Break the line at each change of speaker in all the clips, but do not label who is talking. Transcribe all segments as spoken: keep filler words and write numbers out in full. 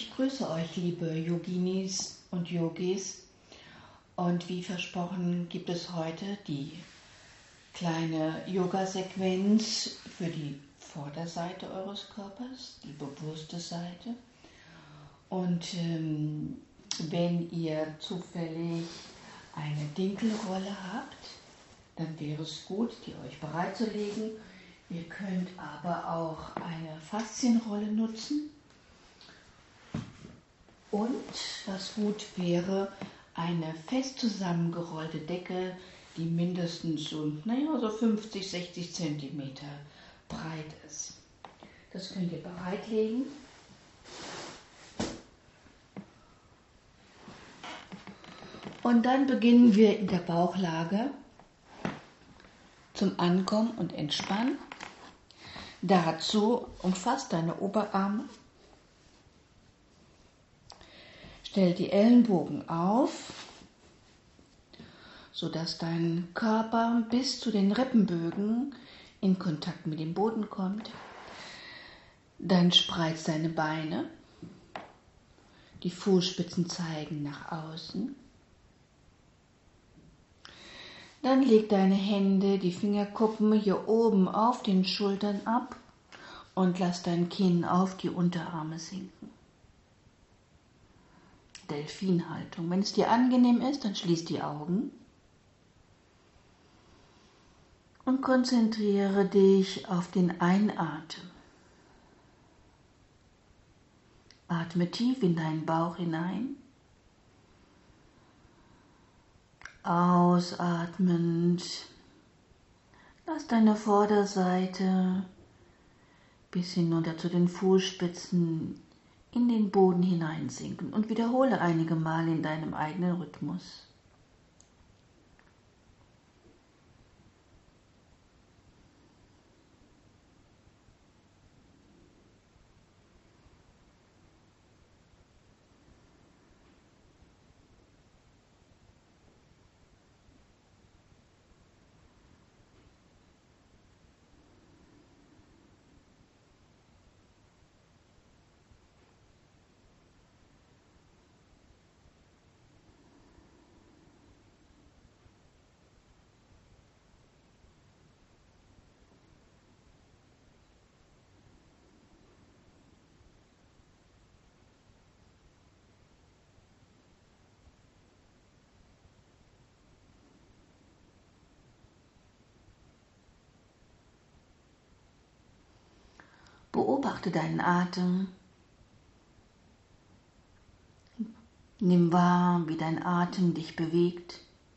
Ich grüße euch, liebe Yoginis und Yogis. Und wie versprochen gibt es heute die kleine Yoga-Sequenz für die Vorderseite eures Körpers, die bewusste Seite. Und ähm, wenn ihr zufällig eine Dinkelrolle habt, dann wäre es gut, die euch bereitzulegen. Ihr könnt aber auch eine Faszienrolle nutzen. Und was gut wäre, eine fest zusammengerollte Decke, die mindestens so, naja, so fünfzig, sechzig Zentimeter breit ist. Das könnt ihr bereitlegen. Und dann beginnen wir in der Bauchlage zum Ankommen und Entspannen. Dazu umfasst deine Oberarme. Stell die Ellenbogen auf, sodass dein Körper bis zu den Rippenbögen in Kontakt mit dem Boden kommt. Dann spreiz deine Beine. Die Fußspitzen zeigen nach außen. Dann leg deine Hände, die Fingerkuppen hier oben auf den Schultern ab und lass dein Kinn auf die Unterarme sinken. Delfinhaltung. Wenn es dir angenehm ist, dann schließ die Augen und konzentriere dich auf den Einatmen. Atme tief in deinen Bauch hinein. Ausatmend, lass deine Vorderseite bis hinunter zu den Fußspitzen in den Boden hineinsinken und wiederhole einige Mal in deinem eigenen Rhythmus. Beobachte deinen Atem. Nimm wahr, wie dein Atem dich bewegt.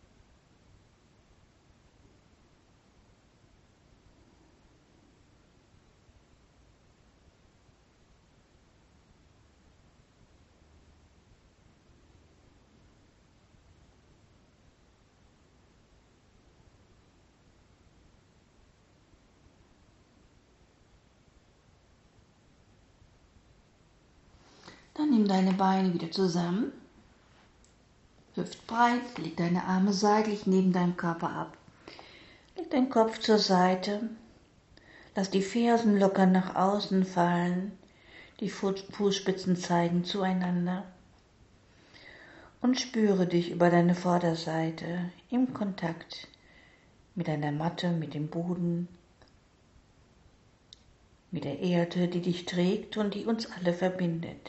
Dann nimm deine Beine wieder zusammen, hüftbreit, leg deine Arme seitlich neben deinem Körper ab. Leg deinen Kopf zur Seite, lass die Fersen locker nach außen fallen, die Fußspitzen zeigen zueinander und spüre dich über deine Vorderseite im Kontakt mit deiner Matte, mit dem Boden, mit der Erde, die dich trägt und die uns alle verbindet.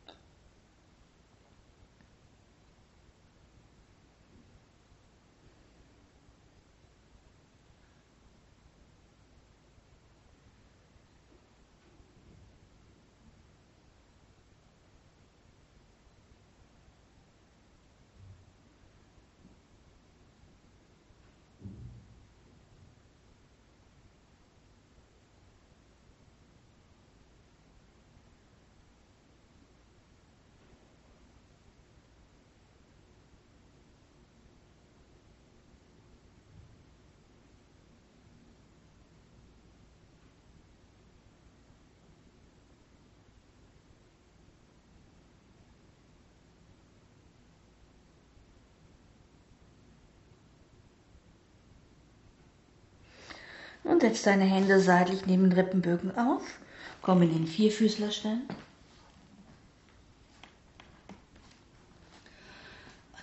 Und setz deine Hände seitlich neben den Rippenbögen auf. Komm in den Vierfüßlerstand.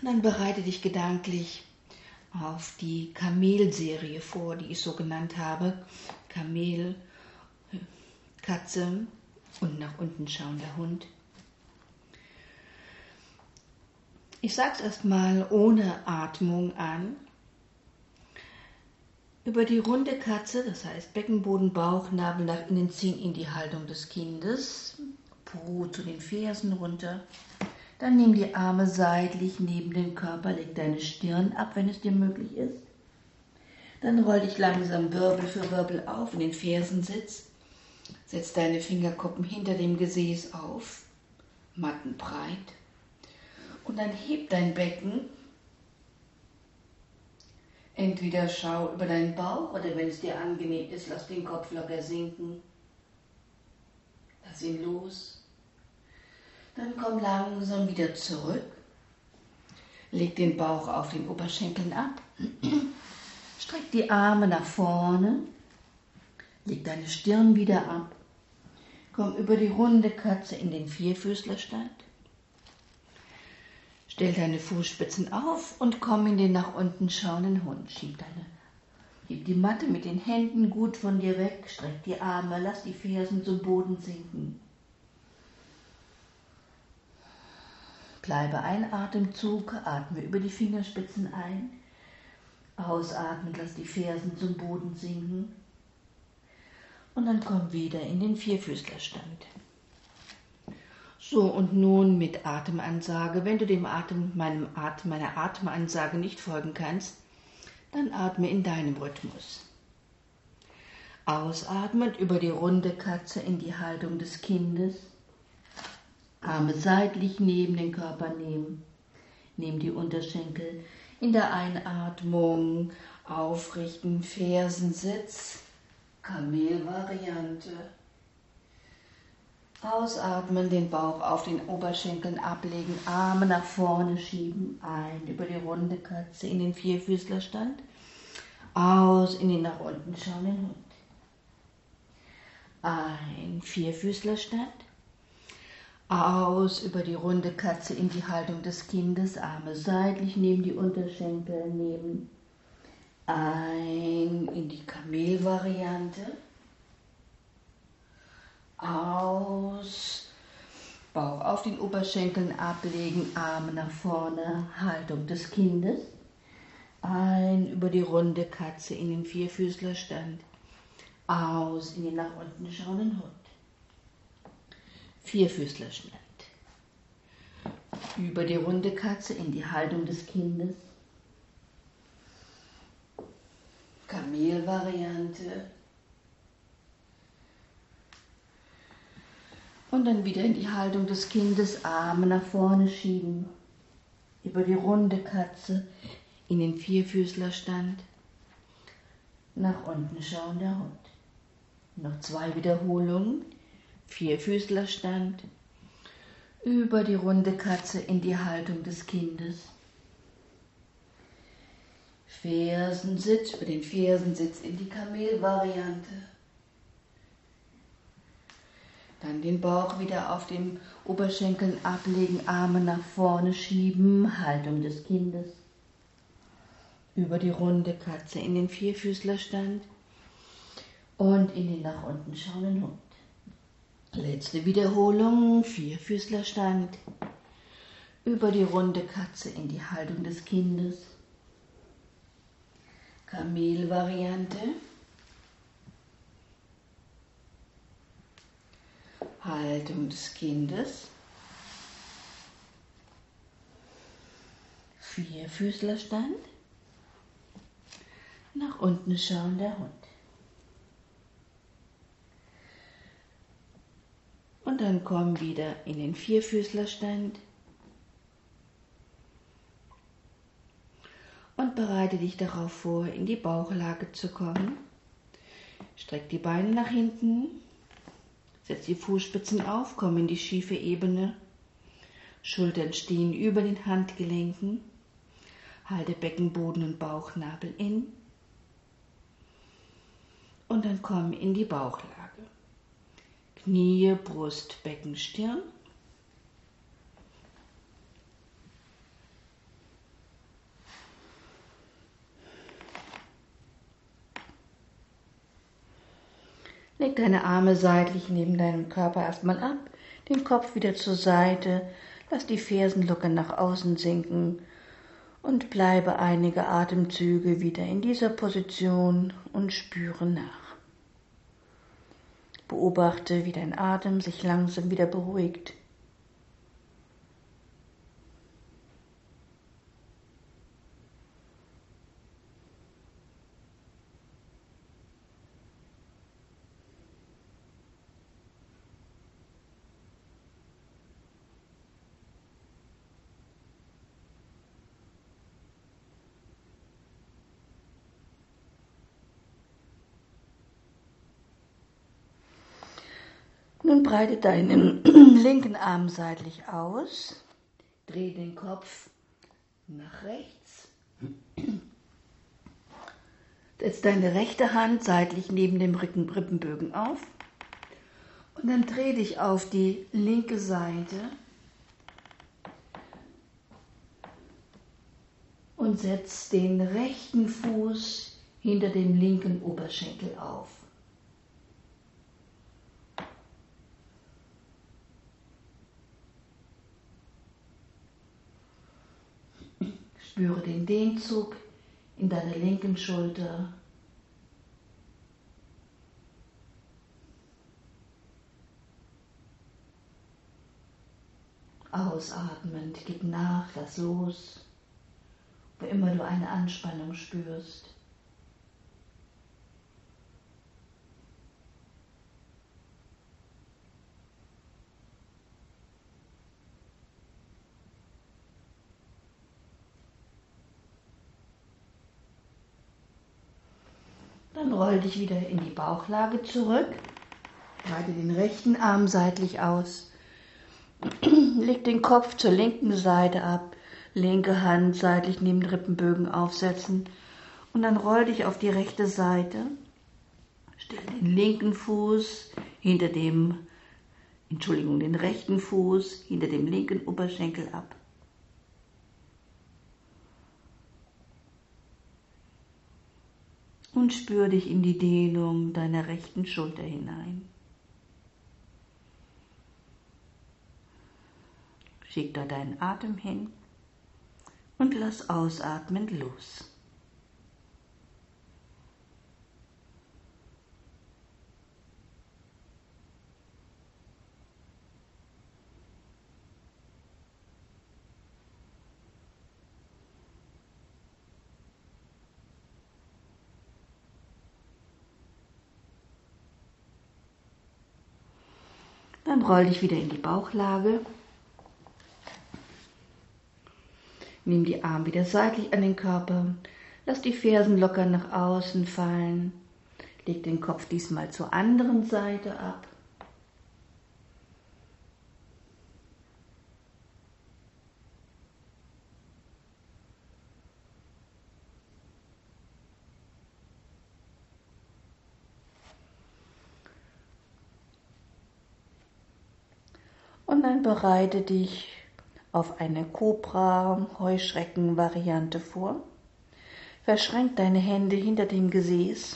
Und dann bereite dich gedanklich auf die Kamel-Serie vor, die ich so genannt habe. Kamel, Katze und nach unten schauender Hund. Ich sage es erstmal ohne Atmung an. Über die runde Katze, das heißt Beckenboden, Bauch, Nabel nach innen ziehen in die Haltung des Kindes. Po zu den Fersen runter. Dann nimm die Arme seitlich neben den Körper, leg deine Stirn ab, wenn es dir möglich ist. Dann roll dich langsam Wirbel für Wirbel auf in den Fersensitz. Setz deine Fingerkuppen hinter dem Gesäß auf, mattenbreit. Und dann heb dein Becken. Entweder schau über deinen Bauch oder wenn es dir angenehm ist, lass den Kopf locker sinken. Lass ihn los. Dann komm langsam wieder zurück. Leg den Bauch auf den Oberschenkeln ab. Streck die Arme nach vorne. Leg deine Stirn wieder ab. Komm über die runde Katze in den Vierfüßlerstand. Stell deine Fußspitzen auf und komm in den nach unten schauenden Hund. Schieb deine, Schieb die Matte mit den Händen gut von dir weg. Streck die Arme, lass die Fersen zum Boden sinken. Bleibe ein Atemzug, atme über die Fingerspitzen ein. Ausatmen, lass die Fersen zum Boden sinken. Und dann komm wieder in den Vierfüßlerstand. So, und nun mit Atemansage. Wenn du dem Atem, meinem Atem, meiner Atemansage nicht folgen kannst, dann atme in deinem Rhythmus. Ausatmend über die runde Katze in die Haltung des Kindes. Arme seitlich neben den Körper nehmen. Nimm die Unterschenkel in der Einatmung aufrichten, Fersensitz, Kamelvariante. Ausatmen, den Bauch auf den Oberschenkeln ablegen, Arme nach vorne schieben, ein über die runde Katze in den Vierfüßlerstand, aus in den nach unten schauenden Hund. Ein Vierfüßlerstand, aus über die runde Katze in die Haltung des Kindes, Arme seitlich neben die Unterschenkel, nehmen ein in die Kamelvariante. Aus, Bauch auf den Oberschenkeln ablegen, Arme nach vorne, Haltung des Kindes. Ein über die runde Katze in den Vierfüßlerstand. Aus in den nach unten schauenden Hund. Vierfüßlerstand. Über die runde Katze in die Haltung des Kindes. Kamelvariante. Und dann wieder in die Haltung des Kindes, Arme nach vorne schieben, über die runde Katze in den Vierfüßlerstand, nach unten schauen der Hund. Noch zwei Wiederholungen, Vierfüßlerstand, über die runde Katze in die Haltung des Kindes. Fersensitz, über den Fersensitz in die Kamelvariante. Dann den Bauch wieder auf den Oberschenkeln ablegen, Arme nach vorne schieben, Haltung des Kindes. Über die runde Katze in den Vierfüßlerstand und in den nach unten schauenden Hund. Letzte Wiederholung, Vierfüßlerstand. Über die runde Katze in die Haltung des Kindes. Kamelvariante. Haltung des Kindes, Vierfüßlerstand, nach unten schauen der Hund. Und dann komm wieder in den Vierfüßlerstand und bereite dich darauf vor, in die Bauchlage zu kommen. Streck die Beine nach hinten. Setz die Fußspitzen auf, komm in die schiefe Ebene. Schultern stehen über den Handgelenken. Halte Beckenboden und Bauchnabel in. Und dann komm in die Bauchlage. Knie, Brust, Becken, Stirn. Leg deine Arme seitlich neben deinem Körper erstmal ab, den Kopf wieder zur Seite, lass die Fersen locker nach außen sinken und bleibe einige Atemzüge wieder in dieser Position und spüre nach. Beobachte, wie dein Atem sich langsam wieder beruhigt. Nun breite deinen linken Arm seitlich aus, dreh den Kopf nach rechts, setz deine rechte Hand seitlich neben dem Rippenbögen auf und dann dreh dich auf die linke Seite und setz den rechten Fuß hinter dem linken Oberschenkel auf. Spüre den Dehnzug in deiner linken Schulter. Ausatmend, gib nach, lass los, wo immer du eine Anspannung spürst. Dann roll dich wieder in die Bauchlage zurück, breite den rechten Arm seitlich aus, leg den Kopf zur linken Seite ab, linke Hand seitlich neben den Rippenbögen aufsetzen und dann roll dich auf die rechte Seite, stell den linken Fuß hinter dem, Entschuldigung, den rechten Fuß hinter dem linken Oberschenkel ab. Und spür dich in die Dehnung deiner rechten Schulter hinein. Schick da deinen Atem hin und lass ausatmend los. Dann roll dich wieder in die Bauchlage. Nimm die Arme wieder seitlich an den Körper. Lass die Fersen locker nach außen fallen. Leg den Kopf diesmal zur anderen Seite ab. Und dann bereite dich auf eine Kobra-Heuschrecken-Variante vor. Verschränk deine Hände hinter dem Gesäß.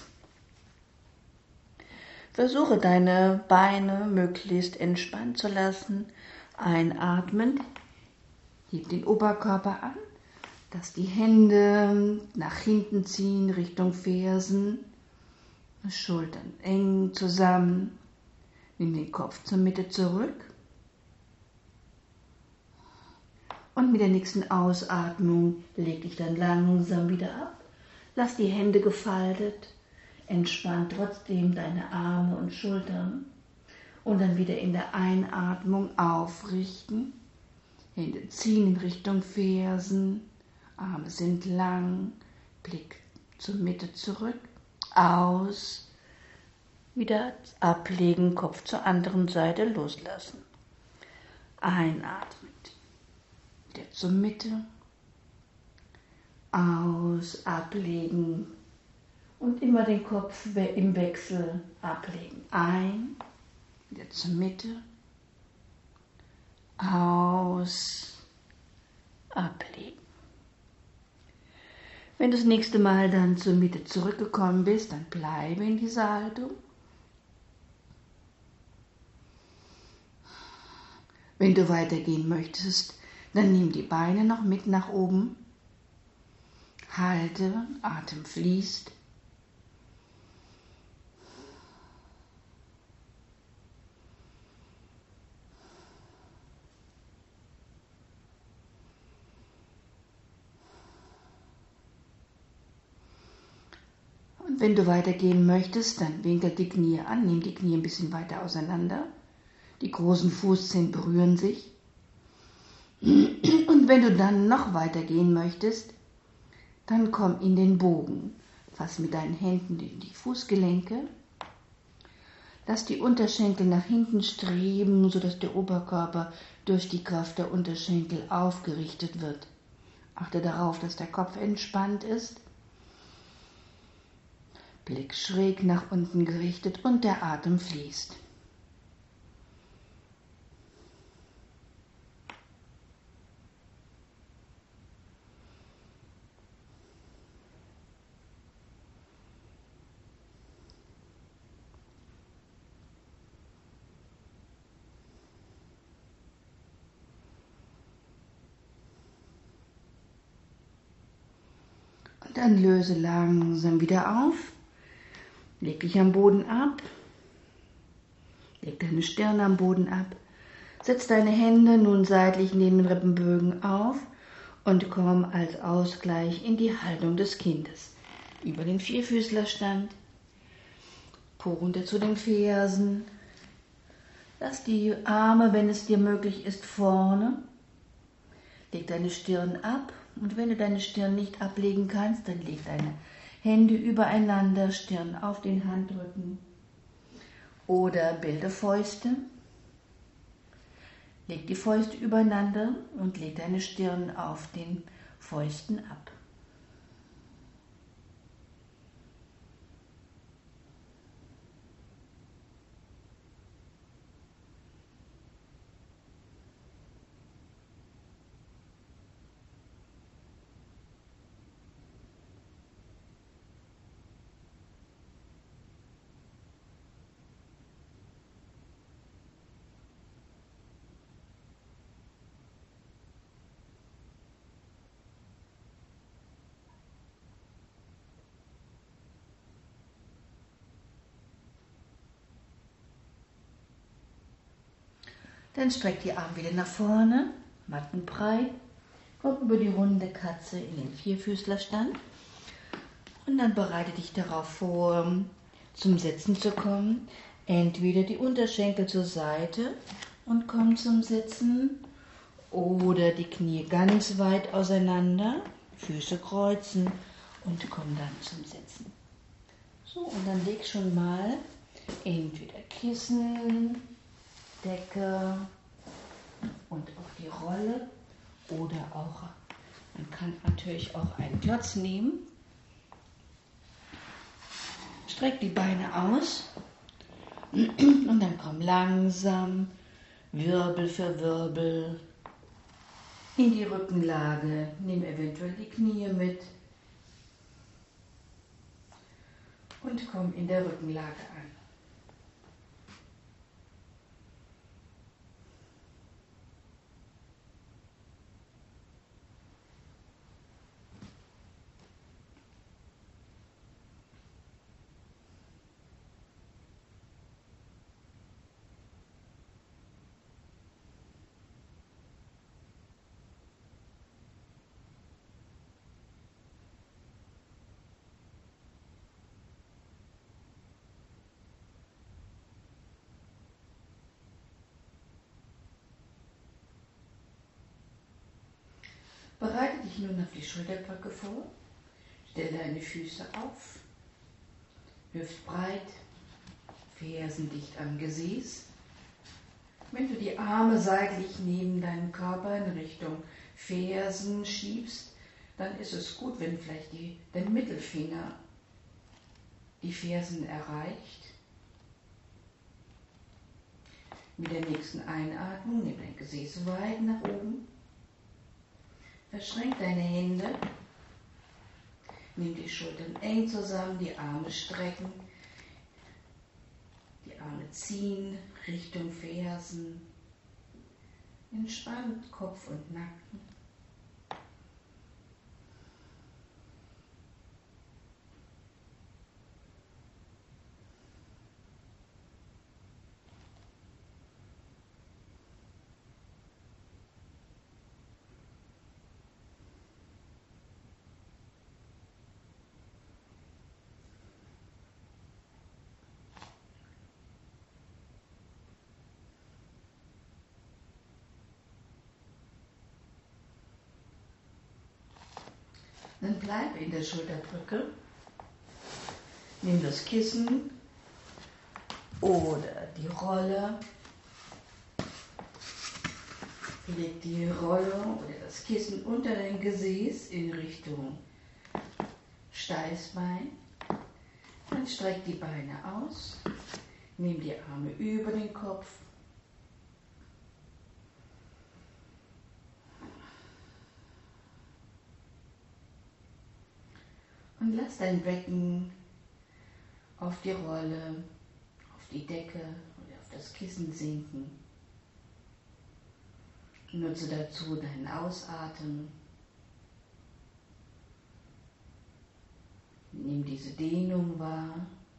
Versuche deine Beine möglichst entspannt zu lassen. Einatmend, heb den Oberkörper an, lass die Hände nach hinten ziehen Richtung Fersen, Schultern eng zusammen, nimm den Kopf zur Mitte zurück. Und mit der nächsten Ausatmung leg dich dann langsam wieder ab. Lass die Hände gefaltet, entspann trotzdem deine Arme und Schultern. Und dann wieder in der Einatmung aufrichten. Hände ziehen in Richtung Fersen, Arme sind lang, Blick zur Mitte zurück, aus, wieder ablegen, Kopf zur anderen Seite loslassen. Einatmen. Wieder zur Mitte, aus, ablegen und immer den Kopf im Wechsel ablegen. Ein, wieder zur Mitte, aus, ablegen. Wenn du das nächste Mal dann zur Mitte zurückgekommen bist, dann bleibe in dieser Haltung. Wenn du weitergehen möchtest, dann nimm die Beine noch mit nach oben. Halte, Atem fließt. Und wenn du weitergehen möchtest, dann winkel die Knie an, nimm die Knie ein bisschen weiter auseinander. Die großen Fußzehen berühren sich. Und wenn du dann noch weitergehen möchtest, dann komm in den Bogen. Fass mit deinen Händen in die Fußgelenke. Lass die Unterschenkel nach hinten streben, sodass der Oberkörper durch die Kraft der Unterschenkel aufgerichtet wird. Achte darauf, dass der Kopf entspannt ist. Blick schräg nach unten gerichtet und der Atem fließt. Und dann löse langsam wieder auf. Leg dich am Boden ab. Leg deine Stirn am Boden ab. Setz deine Hände nun seitlich neben den Rippenbögen auf und komm als Ausgleich in die Haltung des Kindes. Über den Vierfüßlerstand. Po runter zu den Fersen. Lass die Arme, wenn es dir möglich ist, vorne. Leg deine Stirn ab. Und wenn du deine Stirn nicht ablegen kannst, dann leg deine Hände übereinander, Stirn auf den Handrücken oder bilde Fäuste. Leg die Fäuste übereinander und leg deine Stirn auf den Fäusten ab. Dann streck die Arme wieder nach vorne, mattenbreit, komm über die runde Katze in den Vierfüßlerstand und dann bereite dich darauf vor, zum Sitzen zu kommen. Entweder die Unterschenkel zur Seite und komm zum Sitzen oder die Knie ganz weit auseinander, Füße kreuzen und komm dann zum Sitzen. So, und dann leg schon mal entweder Kissen, Decke und auch die Rolle oder auch, man kann natürlich auch einen Klotz nehmen. Streck die Beine aus und dann komm langsam, Wirbel für Wirbel in die Rückenlage. Nimm eventuell die Knie mit und komm in der Rückenlage an. Bereite dich nun auf die Schulterbrücke vor, stelle deine Füße auf, hüftbreit, Fersen dicht am Gesäß. Wenn du die Arme seitlich neben deinem Körper in Richtung Fersen schiebst, dann ist es gut, wenn vielleicht die, der Mittelfinger die Fersen erreicht. Mit der nächsten Einatmung nimm dein Gesäß weit nach oben. Verschränk deine Hände, nimm die Schultern eng zusammen, die Arme strecken, die Arme ziehen Richtung Fersen. Entspannt Kopf und Nacken. Dann bleib in der Schulterbrücke. Nimm das Kissen oder die Rolle. Leg die Rolle oder das Kissen unter dein Gesäß in Richtung Steißbein. Dann streck die Beine aus. Nimm die Arme über den Kopf. Und lass dein Becken auf die Rolle, auf die Decke oder auf das Kissen sinken. Nutze dazu deinen Ausatmen. Nimm diese Dehnung wahr.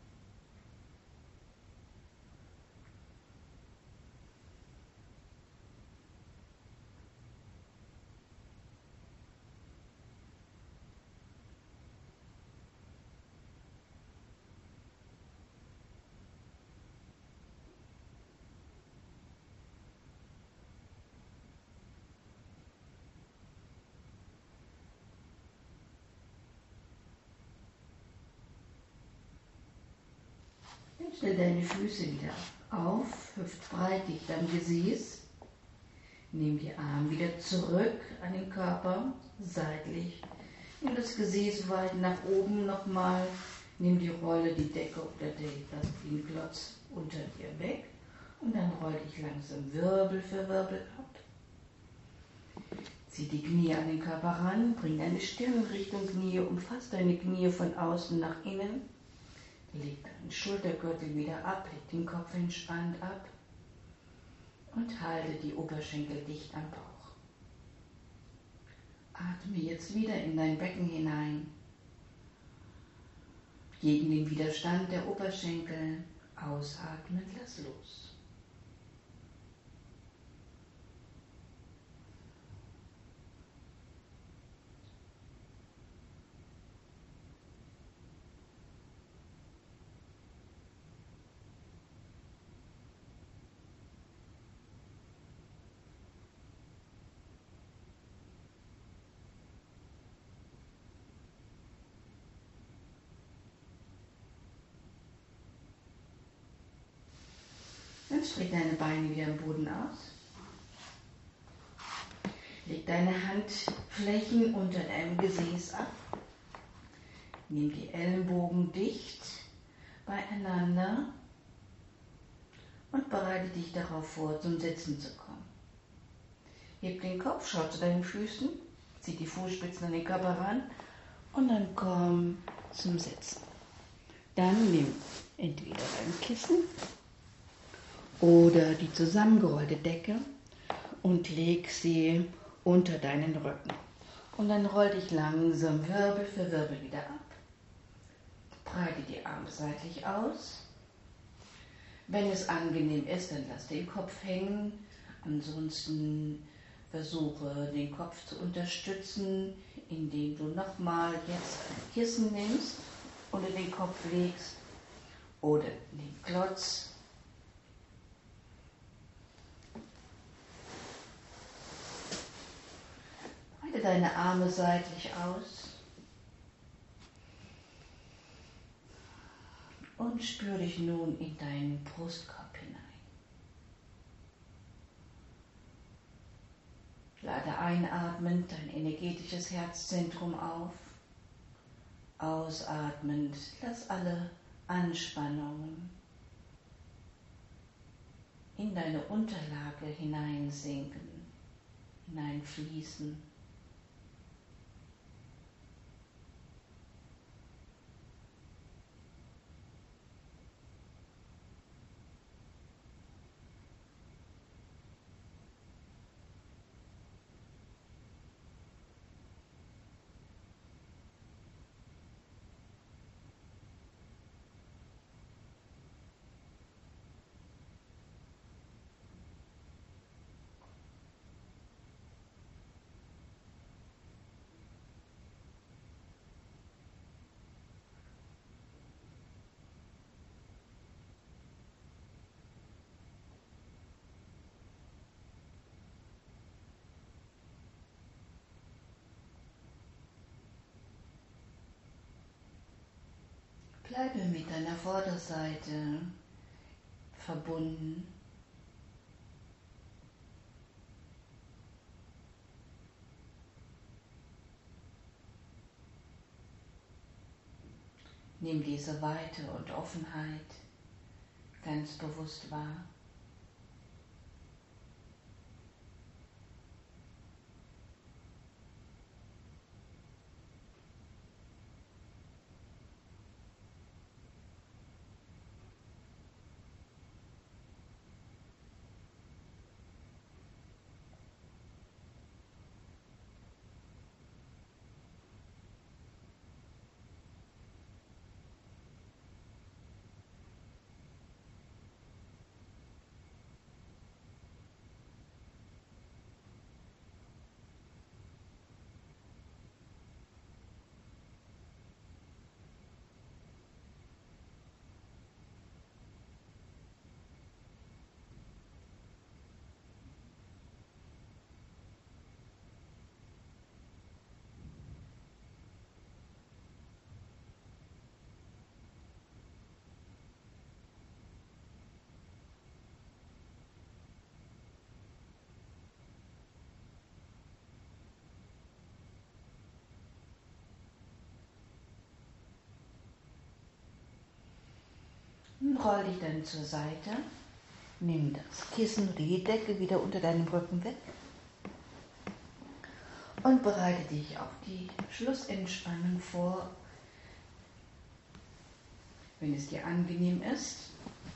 Stell deine Füße wieder auf, hüftbreit, dicht am Gesäß. Nimm die Arme wieder zurück an den Körper, seitlich. Nimm das Gesäß weit nach oben nochmal. Nimm die Rolle, die Decke oder den Klotz unter dir weg. Und dann roll dich langsam Wirbel für Wirbel ab. Zieh die Knie an den Körper ran, bring deine Stirn Richtung Knie, umfass deine Knie von außen nach innen. Leg deinen Schultergürtel wieder ab, leg den Kopf entspannt ab und halte die Oberschenkel dicht am Bauch. Atme jetzt wieder in dein Becken hinein. Gegen den Widerstand der Oberschenkel ausatmen, lass los. Dann streck deine Beine wieder am Boden aus. Leg deine Handflächen unter deinem Gesäß ab. Nimm die Ellenbogen dicht beieinander und bereite dich darauf vor, zum Sitzen zu kommen. Heb den Kopf, schau zu deinen Füßen, zieh die Fußspitzen an den Körper ran und dann komm zum Sitzen. Dann nimm entweder dein Kissen oder die zusammengerollte Decke und leg sie unter deinen Rücken. Und dann roll dich langsam Wirbel für Wirbel wieder ab. Breite die Arme seitlich aus. Wenn es angenehm ist, dann lass den Kopf hängen. Ansonsten versuche den Kopf zu unterstützen, indem du nochmal jetzt ein Kissen nimmst, unter den Kopf legst oder den Klotz. Breite deine Arme seitlich aus und spür dich nun in deinen Brustkorb hinein. Lade einatmend dein energetisches Herzzentrum auf. Ausatmend lass alle Anspannungen in deine Unterlage hineinsinken, hineinfließen. Bleibe mit deiner Vorderseite verbunden. Nimm diese Weite und Offenheit ganz bewusst wahr. Nun roll dich dann zur Seite, nimm das Kissen oder die Decke wieder unter deinem Rücken weg und bereite dich auf die Schlussentspannung vor. Wenn es dir angenehm ist,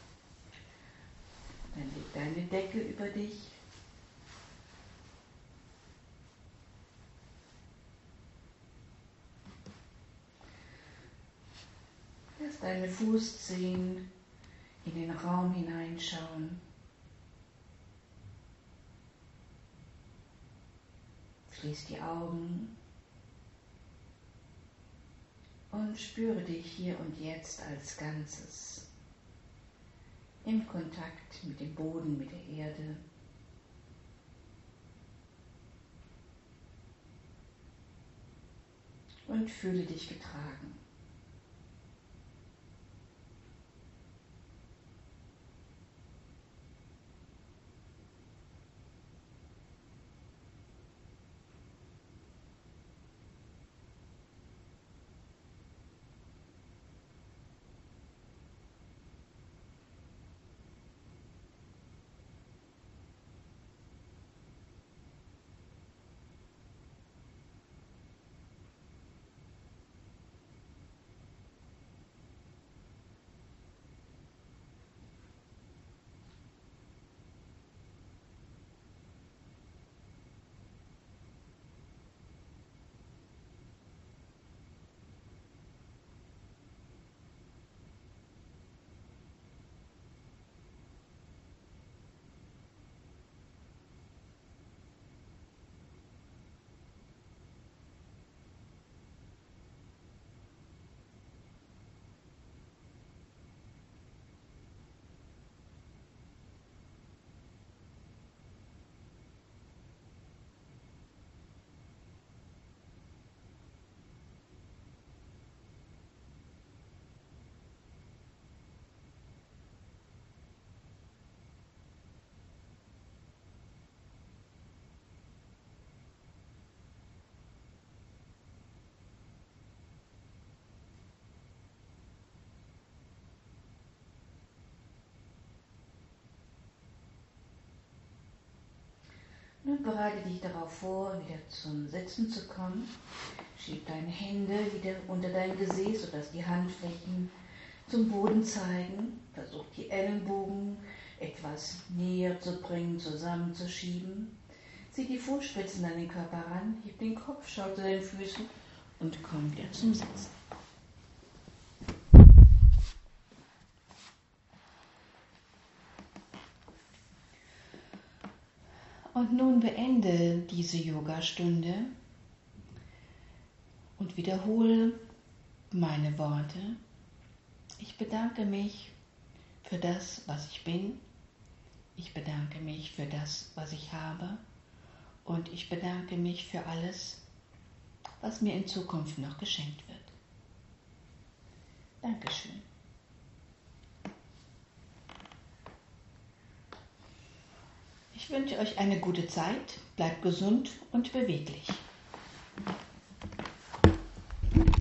dann leg deine Decke über dich. Lass deine Fußzehen in den Raum hineinschauen. Schließ die Augen und spüre dich hier und jetzt als Ganzes im Kontakt mit dem Boden, mit der Erde. Und fühle dich getragen. Nun bereite dich darauf vor, wieder zum Sitzen zu kommen. Schieb deine Hände wieder unter dein Gesäß, sodass die Handflächen zum Boden zeigen. Versuch die Ellenbogen etwas näher zu bringen, zusammenzuschieben. Zieh die Fußspitzen an den Körper ran, heb den Kopf, schau zu deinen Füßen und komm wieder zum Sitzen. Und nun beende diese Yogastunde und wiederhole meine Worte. Ich bedanke mich für das, was ich bin. Ich bedanke mich für das, was ich habe. Und ich bedanke mich für alles, was mir in Zukunft noch geschenkt wird. Dankeschön. Ich wünsche euch eine gute Zeit, bleibt gesund und beweglich.